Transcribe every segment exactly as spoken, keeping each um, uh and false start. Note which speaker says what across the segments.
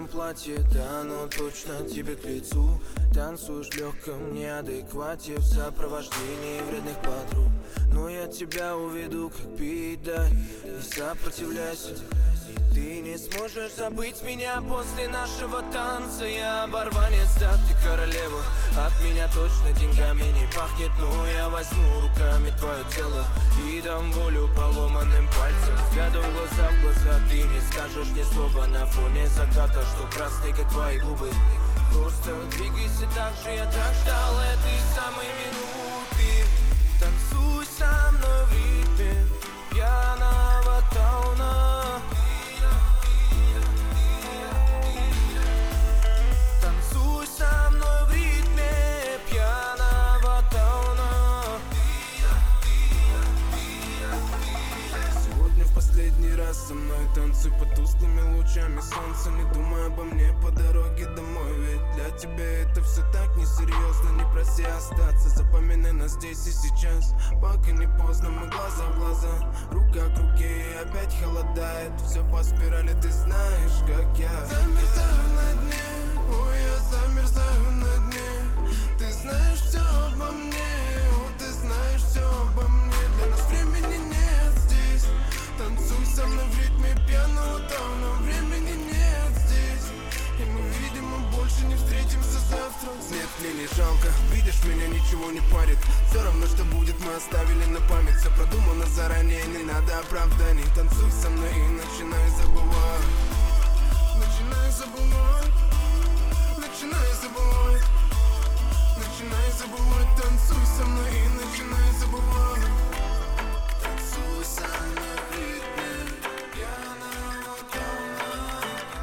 Speaker 1: этом платье, да оно точно тебе к лицу. Танцуешь в легком неадеквате в сопровождении вредных подруг. Но я тебя уведу, как пить дай, не сопротивляйся. И ты не сможешь забыть меня после нашего танца. Я оборванец, да ты королева. От меня точно деньгами не пахнет, но я возьму руками твое тело и дам волю поломанным пальцам. Взглядом глаза в глаза ты не скажешь ни слова на фоне заката, что красный, как твои губы. Просто двигайся так же, я так ждал этой самой минуты. Танцуй со мной в ритме пьяного тауна. Танцуй со мной в ритме пьяного тауна. Сегодня в последний раз со мной танцуй под тусклыми лучами солнца. Не думай обо мне по дороге домой, ведь для тебя это все так несерьезно. Не проси остаться, запоминай нас здесь и сейчас, пока не поздно, мы глаза в глаза. Рука к руке и опять холодает. Все по спирали, ты знаешь, как я замерзаю на дне, ой, я замерзаю на дне. Ты знаешь все обо мне, о, ты знаешь все обо мне. Для нас времени нет здесь. Танцуй со мной в ритме пьяного тауна. Времени нет здесь, и мы, видимо, больше не встретимся завтра. Нет, мне не жалко, видишь, меня ничего не парит. Все равно, что будет, мы оставили на память. Все продумано заранее, не надо оправданий. Танцуй со мной и начинай забывать. Начинай забывать. Начинай забывать. Начинай забывать. Танцуй со мной и начинай забывать. Танцуй со мной в ритме пьяного тауна.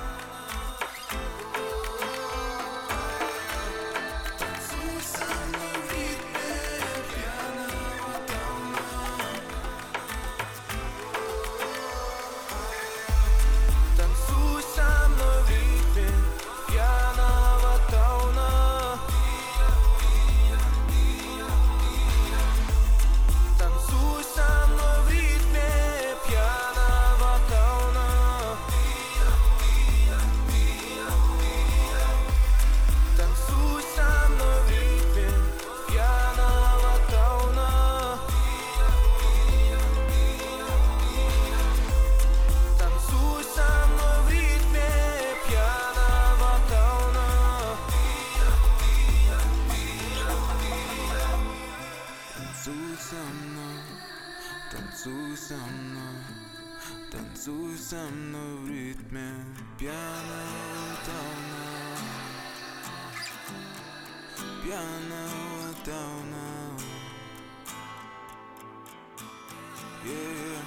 Speaker 1: Танцуй со мной в ритме пьяного тауна. Танцуй со мной в ритме пьяного тауна. Танцуй со мной в ритме пьяного тауна. Танцуй со мной в ритме пьяного тауна. Танцуй со мной в ритме пьяного тауна. Танцуй со мной, танцуй со мной, танцуй со мной в ритме пьяного тауна. Пьяного тауна. Yeah.